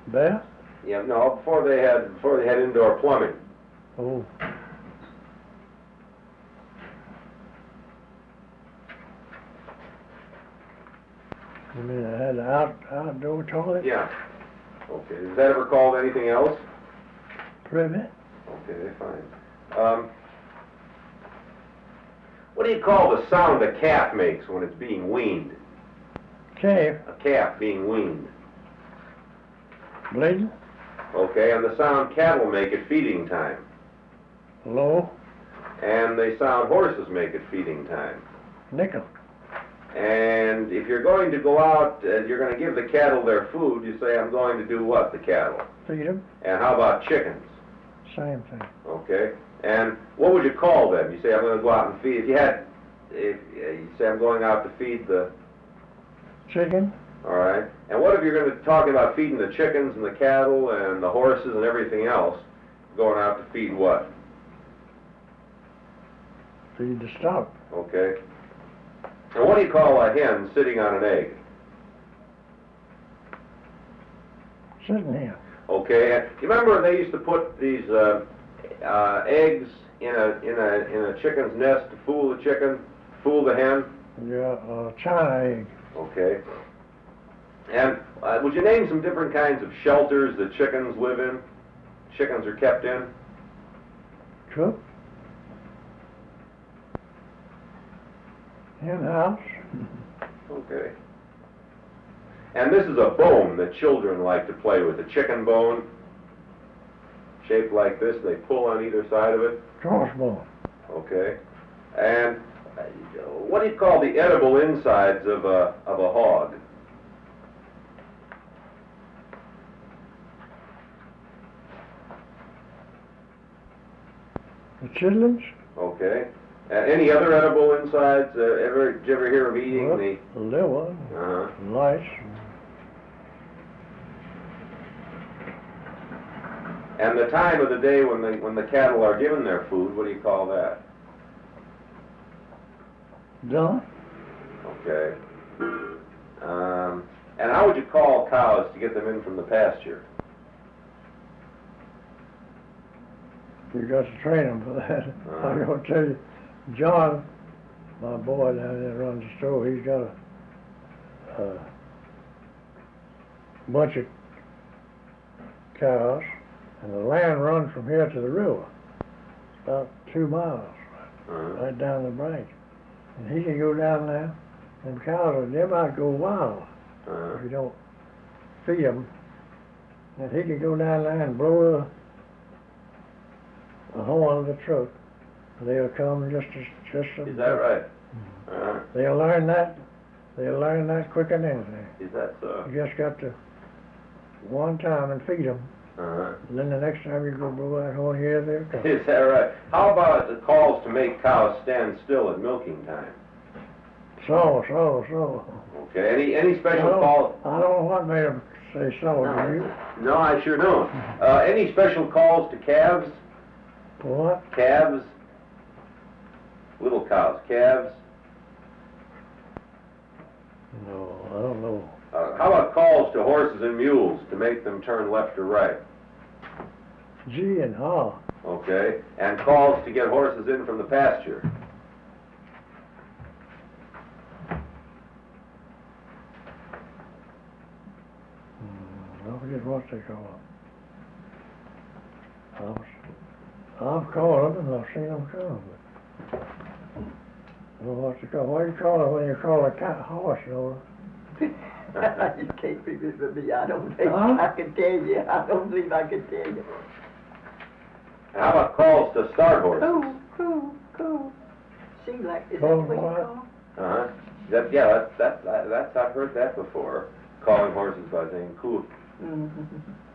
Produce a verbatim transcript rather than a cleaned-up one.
Bath? Yeah, no, before they had before they had indoor plumbing. Oh. You mean I had an out, outdoor toilet? Yeah. Okay. Is that ever called anything else? Privet? Okay, fine. Um, what do you call the sound a calf makes when it's being weaned? Calf? A calf being weaned. Bleeding? Okay, and the sound cattle make at feeding time. Low? And the sound horses make at feeding time. Nickel? And if you're going to go out and you're going to give the cattle their food, you say, I'm going to do what, the cattle? Feed them? And how about chickens? Same thing. Okay. And what would you call them? You say, I'm going to go out and feed. If you had, if uh, you say, I'm going out to feed the... Chicken? All right. And what if you're going to talk about feeding the chickens and the cattle and the horses and everything else, going out to feed what? Feed the stock. Okay. And what do you call a hen sitting on an egg? Sitting here. Okay. And you remember they used to put these uh, uh, eggs in a in a in a chicken's nest to fool the chicken, fool the hen. Yeah, uh, China egg. Okay. And uh, would you name some different kinds of shelters that chickens live in? Chickens are kept in? Cook. Hen house. Okay. And this is a bone that children like to play with, a chicken bone, shaped like this. They pull on either side of it. Crossbone. Okay. And uh, what do you call the edible insides of a of a hog? The chitlins? Okay. Uh, any other edible insides? Uh, ever did you ever hear of eating Well, the? the liver. Uh-huh. Lice. And the time of the day when the when the cattle are given their food, what do you call that? Dawn. Okay. Um, and how would you call cows to get them in from the pasture? You got to train them for that. Uh-huh. I'm going to tell you, John, my boy down there runs the store, he's got a, a bunch of cows, and the land runs from here to the river. It's about two miles, Uh-huh. right down the branch. And he can go down there, and cows, they might go wild Uh-huh. if you don't feed them. And he can go down there and blow a the horn of the truck. They'll come just as just as Is that right? Uh-huh. They'll learn that. They'll learn that quicker than anything. Is that so? You just got to one time and feed them. Uh-huh. And then the next time you go blow that horn, here they'll come. Is that right? How about the calls to make cows stand still at milking time? So, so, so. Okay. Any any special I don't, call? I don't know what made them say so, do you? No, I sure don't. Uh, any special calls to calves? What? Calves? Little cows. Calves? No, I don't know. Uh, how about calls to horses and mules to make them turn left or right? G and ha. Okay. And calls to get horses in from the pasture? Hmm, I forget what they call them. I've, I've called them and I've seen them come, but I don't know what to call. What do you call it when you call a cat horse, Nora? You can't remember me. I don't think Huh? I can tell you. I don't believe I can tell you. And how about calls to start horses? Cool, cool, cool. Seems like, is that Cool what you what? call? Uh-huh. That, yeah, that, that, that's, I've heard that before. Calling horses by saying, cool. Mm-hmm.